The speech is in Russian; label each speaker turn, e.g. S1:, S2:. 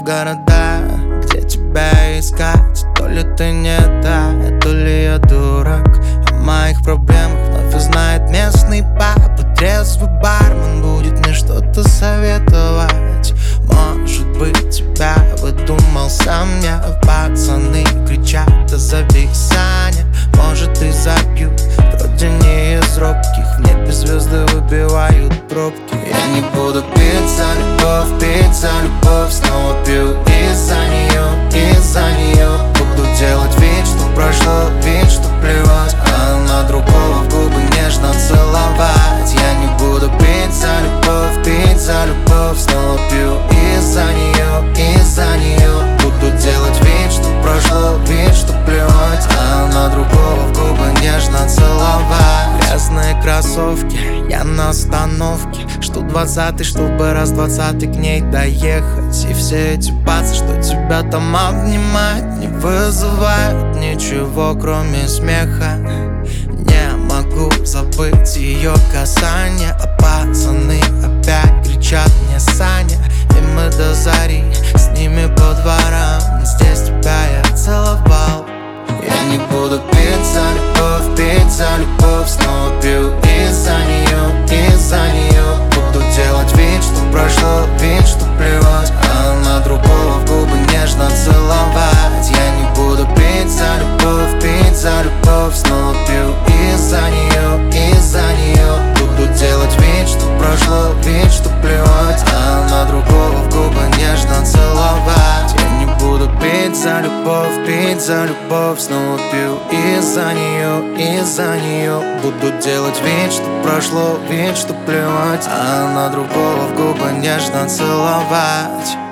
S1: города, где тебя искать. То ли ты не та, то ли я дурак. О моих проблемах вновь узнает местный папа. Трезвый бармен будет мне что-то советовать. Может быть, тебя выдумал сам я. Пацаны кричат: да зови Саня. Может, и забью, вроде не из робких. В небе звезды выбивают пробки. Я не буду пить за любовь, пить за любовь. Снова пью из-за нее, из-за нее. Буду делать вид, что прошло, вид, что плевать, а на другого в губы нежно целовать. Я не буду пить за любовь, пить за любовь. Снова пью из-за нее, из-за нее. Буду делать вид, что прошло, вид, что плевать, а на другого в губы нежно целовать. Грязные кроссовки, я на остановке. Жду 20-й, чтобы раз 20-й к ней доехать. И все эти пацы, что тебя там обнимают, не вызывают ничего, кроме смеха. Не могу забыть ее касание. А пацаны опять кричат мне: Саня. И мы до зари с ними по дворам. Здесь тебя я целовал. Я не буду пить за любовь, пить за любовь. Снова пью из-за нее, из-за нее. Буду делать вид, что прошло, вид, что плевать, а на другого в губы нежно целовать. Я не буду пить за любовь, пить за любовь. Снова пью из-за нее, из-за нее. Буду делать вид, что прошло, вид, что плевать, а на другого в губы нежно целовать. Я не буду пить за любовь, пить за любовь. Снова пью из-за нее, из-за нее. Буду делать вид, что прошло, вид, что плевать, а на другого в губы нежно целовать.